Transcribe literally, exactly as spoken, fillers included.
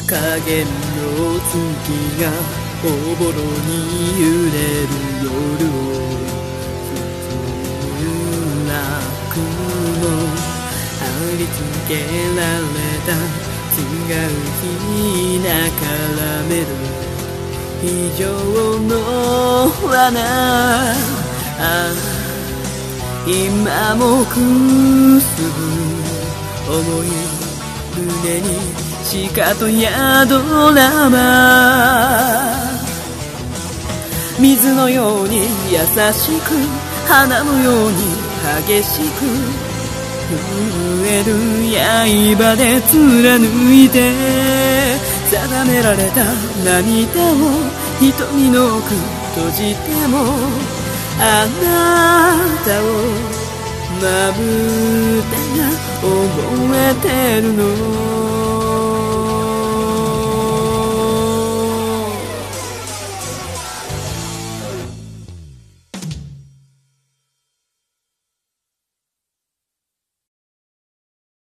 影の月がおぼろに揺れる夜を暗くもありつけられた違う日な絡める非常の罠あ今もくすぶ思い胸にしかと宿らば水のように優しく花のように激しく震える刃で貫いて定められた涙を瞳の奥閉じてもあなたをまぶたが覚えてるの